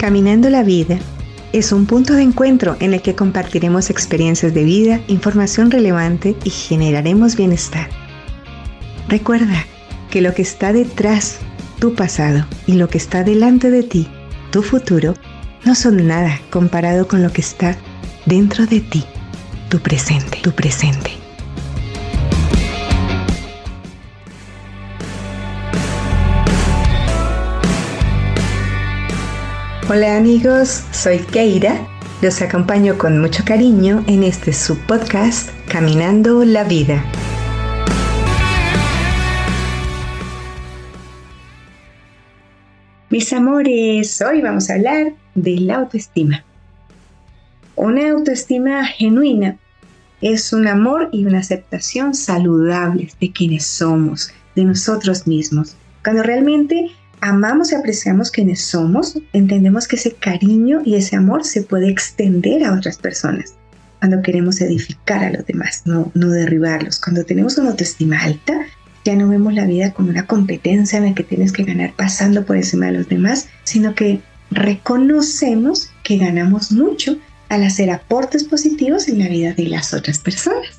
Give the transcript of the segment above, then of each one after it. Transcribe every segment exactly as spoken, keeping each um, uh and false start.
Caminando la Vida es un punto de encuentro en el que compartiremos experiencias de vida, información relevante y generaremos bienestar. Recuerda que lo que está detrás, tu pasado, y lo que está delante de ti, tu futuro, no son nada comparado con lo que está dentro de ti, tu presente, tu presente. Hola amigos, soy Keira. Los acompaño con mucho cariño en este subpodcast Caminando la Vida. Mis amores, hoy vamos a hablar de la autoestima. Una autoestima genuina es un amor y una aceptación saludables de quienes somos, de nosotros mismos. Cuando realmente amamos y apreciamos quienes somos, entendemos que ese cariño y ese amor se puede extender a otras personas. Cuando queremos edificar a los demás, no, no derribarlos. Cuando tenemos una autoestima alta, ya no vemos la vida como una competencia en la que tienes que ganar pasando por encima de los demás, sino que reconocemos que ganamos mucho al hacer aportes positivos en la vida de las otras personas.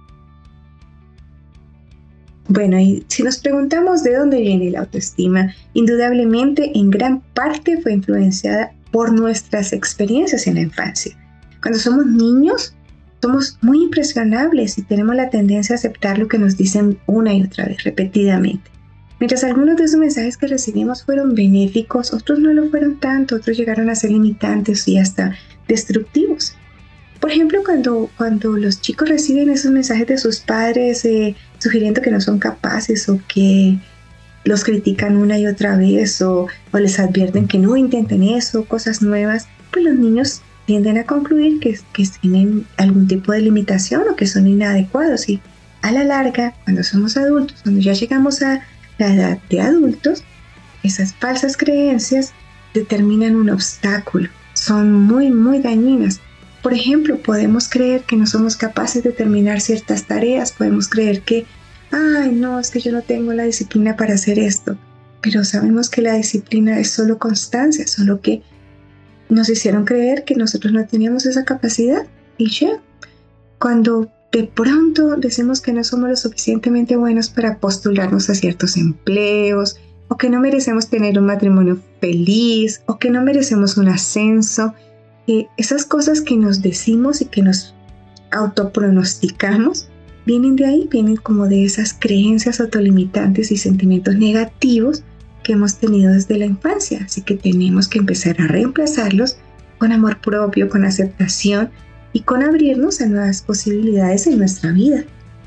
Bueno, y si nos preguntamos de dónde viene la autoestima, indudablemente en gran parte fue influenciada por nuestras experiencias en la infancia. Cuando somos niños, somos muy impresionables y tenemos la tendencia a aceptar lo que nos dicen una y otra vez, repetidamente. Mientras algunos de esos mensajes que recibimos fueron benéficos, otros no lo fueron tanto, otros llegaron a ser limitantes y hasta destructivos. Por ejemplo, cuando, cuando los chicos reciben esos mensajes de sus padres eh, sugiriendo que no son capaces o que los critican una y otra vez o, o les advierten que no intenten eso, cosas nuevas, pues los niños tienden a concluir que, que tienen algún tipo de limitación o que son inadecuados. Y a la larga, cuando somos adultos, cuando ya llegamos a la edad de adultos, esas falsas creencias determinan un obstáculo, son muy, muy dañinas. Por ejemplo, podemos creer que no somos capaces de terminar ciertas tareas, podemos creer que, ay, no, es que yo no tengo la disciplina para hacer esto, pero sabemos que la disciplina es solo constancia, solo que nos hicieron creer que nosotros no teníamos esa capacidad y ya. Cuando de pronto decimos que no somos lo suficientemente buenos para postularnos a ciertos empleos, o que no merecemos tener un matrimonio feliz, o que no merecemos un ascenso, Eh, esas cosas que nos decimos y que nos autopronosticamos vienen de ahí, vienen como de esas creencias autolimitantes y sentimientos negativos que hemos tenido desde la infancia. Así que tenemos que empezar a reemplazarlos con amor propio, con aceptación y con abrirnos a nuevas posibilidades en nuestra vida.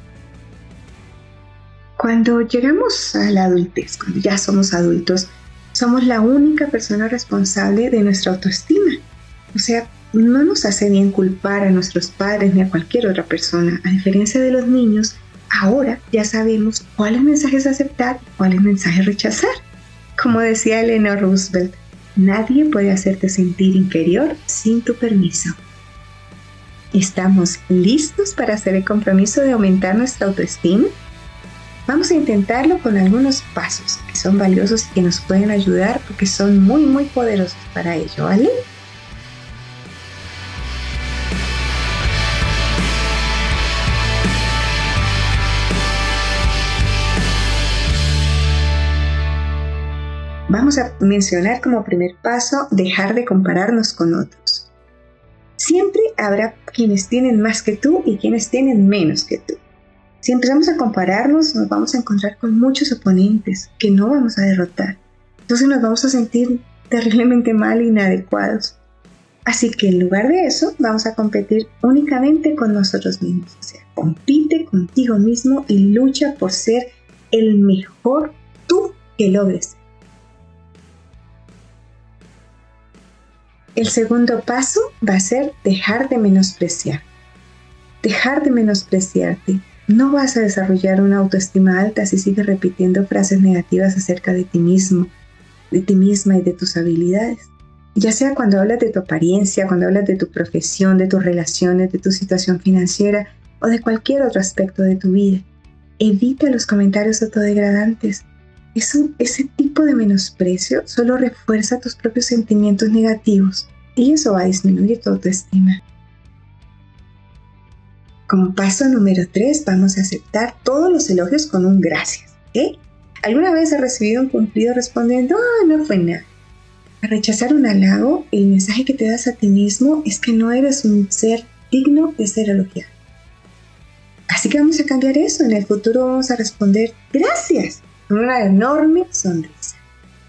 Cuando llegamos a la adultez, cuando ya somos adultos, somos la única persona responsable de nuestra autoestima. O sea, no nos hace bien culpar a nuestros padres ni a cualquier otra persona. A diferencia de los niños, ahora ya sabemos cuáles mensajes aceptar y cuáles mensajes rechazar. Como decía Eleanor Roosevelt, nadie puede hacerte sentir inferior sin tu permiso. ¿Estamos listos para hacer el compromiso de aumentar nuestra autoestima? Vamos a intentarlo con algunos pasos que son valiosos y que nos pueden ayudar porque son muy, muy poderosos para ello, ¿vale? Vamos a mencionar como primer paso dejar de compararnos con otros. Siempre habrá quienes tienen más que tú y quienes tienen menos que tú. Si empezamos a compararnos, nos vamos a encontrar con muchos oponentes que no vamos a derrotar. Entonces nos vamos a sentir terriblemente mal e inadecuados. Así que en lugar de eso, vamos a competir únicamente con nosotros mismos. O sea, compite contigo mismo y lucha por ser el mejor tú que logres. El segundo paso va a ser dejar de menospreciar. Dejar de menospreciarte. No vas a desarrollar una autoestima alta si sigues repitiendo frases negativas acerca de ti mismo, de ti misma y de tus habilidades. Ya sea cuando hablas de tu apariencia, cuando hablas de tu profesión, de tus relaciones, de tu situación financiera o de cualquier otro aspecto de tu vida. Evita los comentarios autodegradantes. Eso, ese tipo de menosprecio solo refuerza tus propios sentimientos negativos y eso va a disminuir tu autoestima. Como paso número tres, vamos a aceptar todos los elogios con un gracias. ¿Ok? ¿Alguna vez has recibido un cumplido respondiendo, ah, no fue nada? Al rechazar un halago, el mensaje que te das a ti mismo es que no eres un ser digno de ser elogiado. Así que vamos a cambiar eso. En el futuro vamos a responder gracias con una enorme sonrisa.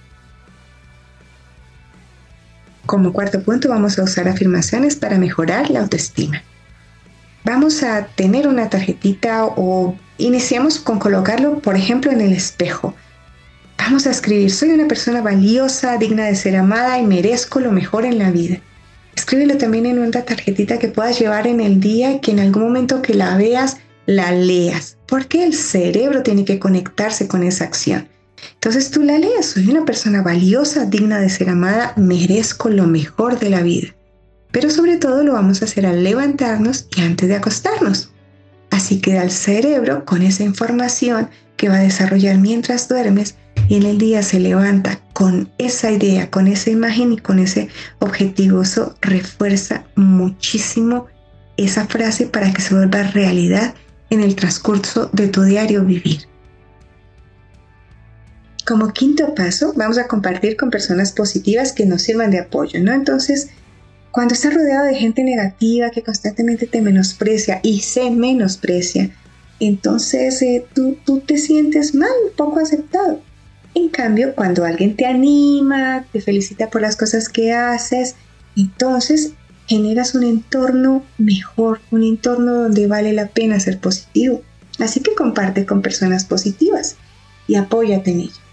Como cuarto punto, vamos a usar afirmaciones para mejorar la autoestima. Vamos a tener una tarjetita o iniciamos con colocarlo, por ejemplo, en el espejo. Vamos a escribir, soy una persona valiosa, digna de ser amada y merezco lo mejor en la vida. Escríbelo también en una tarjetita que puedas llevar en el día y que en algún momento que la veas, la leas. Porque el cerebro tiene que conectarse con esa acción. Entonces tú la lees, soy una persona valiosa, digna de ser amada, merezco lo mejor de la vida. Pero sobre todo lo vamos a hacer al levantarnos y antes de acostarnos. Así queda el cerebro con esa información que va a desarrollar mientras duermes y en el día se levanta con esa idea, con esa imagen y con ese objetivo. Eso refuerza muchísimo esa frase para que se vuelva realidad en el transcurso de tu diario vivir. Como quinto paso, vamos a compartir con personas positivas que nos sirvan de apoyo, ¿no? Entonces, cuando estás rodeado de gente negativa que constantemente te menosprecia y se menosprecia, entonces eh, tú, tú te sientes mal, poco aceptado. En cambio, cuando alguien te anima, te felicita por las cosas que haces, entonces generas un entorno mejor, un entorno donde vale la pena ser positivo. Así que comparte con personas positivas y apóyate en ello.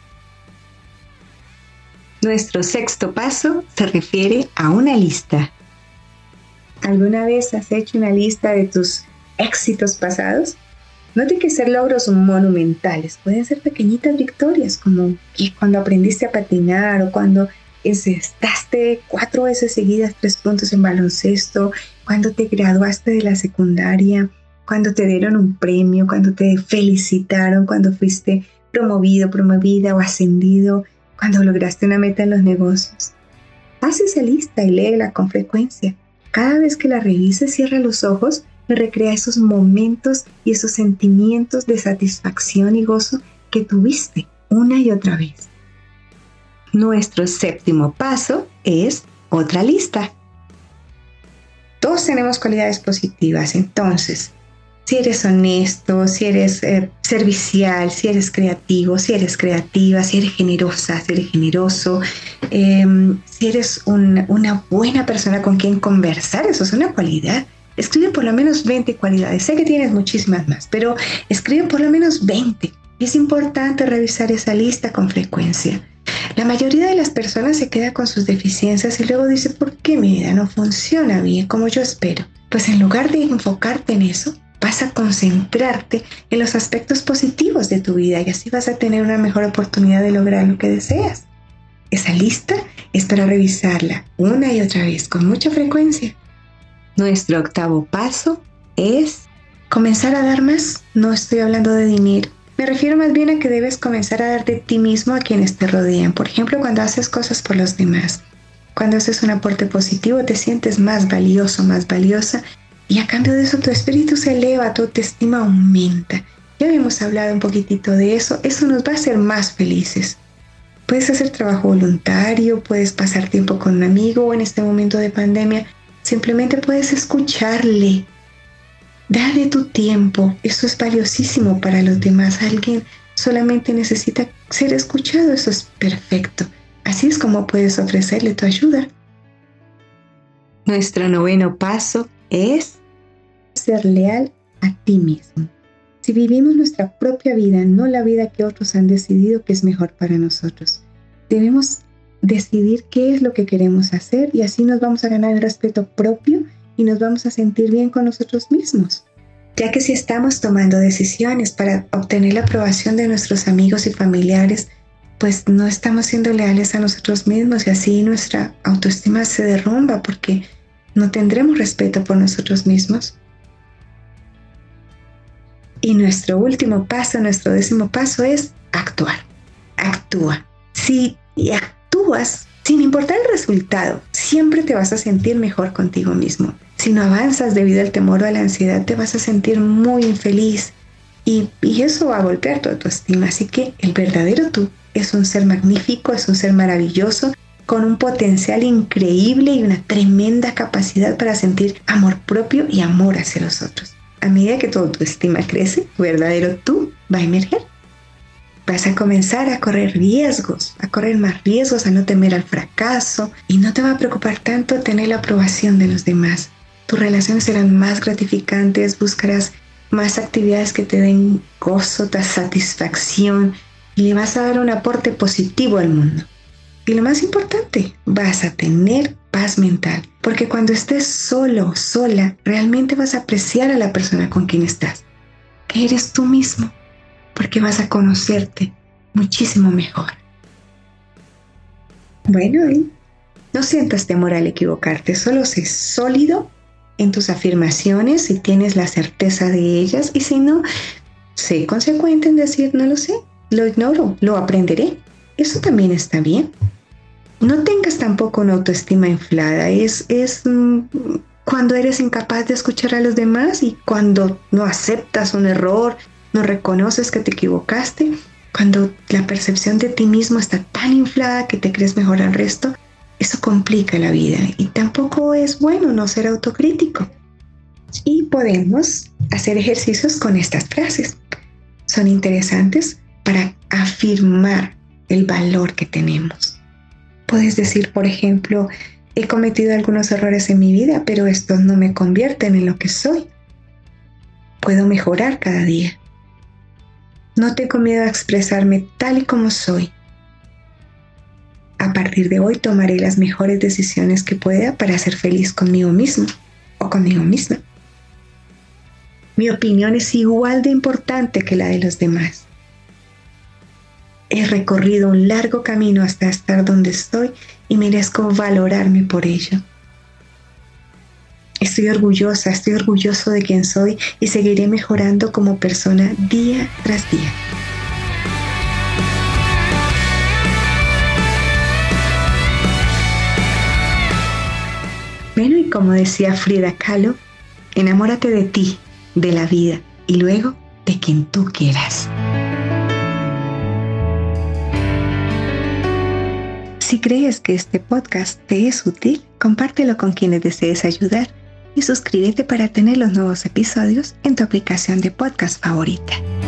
Nuestro sexto paso se refiere a una lista. ¿Alguna vez has hecho una lista de tus éxitos pasados? No tiene que ser logros monumentales, pueden ser pequeñitas victorias, como que cuando aprendiste a patinar o cuando encestaste cuatro veces seguidas tres puntos en baloncesto, cuando te graduaste de la secundaria, cuando te dieron un premio, cuando te felicitaron, cuando fuiste promovido, promovida o ascendido, cuando lograste una meta en los negocios. Haz esa lista y léela con frecuencia. Cada vez que la revises, cierra los ojos y recrea esos momentos y esos sentimientos de satisfacción y gozo que tuviste una y otra vez. Nuestro séptimo paso es otra lista. Todos tenemos cualidades positivas, entonces, si eres honesto, si eres eh, servicial, si eres creativo, si eres creativa, si eres generosa, si eres generoso, eh, si eres un, una buena persona con quien conversar, eso es una cualidad. Escribe por lo menos veinte cualidades. Sé que tienes muchísimas más, pero escribe por lo menos veinte. Es importante revisar esa lista con frecuencia. La mayoría de las personas se queda con sus deficiencias y luego dice, ¿por qué mi vida no funciona bien como yo espero? Pues en lugar de enfocarte en eso, vas a concentrarte en los aspectos positivos de tu vida y así vas a tener una mejor oportunidad de lograr lo que deseas. Esa lista es para revisarla una y otra vez con mucha frecuencia. Nuestro octavo paso es comenzar a dar más. No estoy hablando de dinero. Me refiero más bien a que debes comenzar a dar de ti mismo a quienes te rodean. Por ejemplo, cuando haces cosas por los demás. Cuando haces un aporte positivo, te sientes más valioso, más valiosa. Y a cambio de eso, tu espíritu se eleva, tu autoestima aumenta. Ya habíamos hablado un poquitito de eso. Eso nos va a hacer más felices. Puedes hacer trabajo voluntario, puedes pasar tiempo con un amigo o en este momento de pandemia. Simplemente puedes escucharle. Dale tu tiempo. Eso es valiosísimo para los demás. Alguien solamente necesita ser escuchado. Eso es perfecto. Así es como puedes ofrecerle tu ayuda. Nuestro noveno paso es ser leal a ti mismo. Si vivimos nuestra propia vida, no la vida que otros han decidido que es mejor para nosotros, debemos decidir qué es lo que queremos hacer y así nos vamos a ganar el respeto propio y nos vamos a sentir bien con nosotros mismos. Ya que si estamos tomando decisiones para obtener la aprobación de nuestros amigos y familiares, pues no estamos siendo leales a nosotros mismos y así nuestra autoestima se derrumba porque no tendremos respeto por nosotros mismos. Y nuestro último paso, nuestro décimo paso es actuar. actúa. Si actúas sin importar el resultado, siempre te vas a sentir mejor contigo mismo. Si no avanzas debido al temor o a la ansiedad, te vas a sentir muy infeliz y, y eso va a golpear tu autoestima. Así que el verdadero tú es un ser magnífico, es un ser maravilloso, con un potencial increíble y una tremenda capacidad para sentir amor propio y amor hacia los otros. A medida que tu autoestima crece, tu verdadero tú va a emerger. Vas a comenzar a correr riesgos, a correr más riesgos, a no temer al fracaso y no te va a preocupar tanto tener la aprobación de los demás. Tus relaciones serán más gratificantes, buscarás más actividades que te den gozo, satisfacción y le vas a dar un aporte positivo al mundo. Y lo más importante, vas a tener paz mental, porque cuando estés solo o sola, realmente vas a apreciar a la persona con quien estás, que eres tú mismo, porque vas a conocerte muchísimo mejor. Bueno, y no sientas temor al equivocarte, solo sé sólido en tus afirmaciones si tienes la certeza de ellas y si no, sé consecuente en decir no lo sé, lo ignoro, lo aprenderé. Eso también está bien. No tengas tampoco una autoestima inflada. Es, es mm, cuando eres incapaz de escuchar a los demás y cuando no aceptas un error, no reconoces que te equivocaste, cuando la percepción de ti mismo está tan inflada que te crees mejor al resto, eso complica la vida y tampoco es bueno no ser autocrítico. Y podemos hacer ejercicios con estas frases. Son interesantes para afirmar el valor que tenemos. Puedes decir, por ejemplo, he cometido algunos errores en mi vida, pero estos no me convierten en lo que soy. Puedo mejorar cada día. No tengo miedo a expresarme tal y como soy. A partir de hoy tomaré las mejores decisiones que pueda para ser feliz conmigo mismo o conmigo misma. Mi opinión es igual de importante que la de los demás. He recorrido un largo camino hasta estar donde estoy y merezco valorarme por ello. Estoy orgullosa, estoy orgulloso de quien soy y seguiré mejorando como persona día tras día. Bueno, y como decía Frida Kahlo, enamórate de ti, de la vida y luego de quien tú quieras. Si crees que este podcast te es útil, compártelo con quienes desees ayudar y suscríbete para tener los nuevos episodios en tu aplicación de podcast favorita.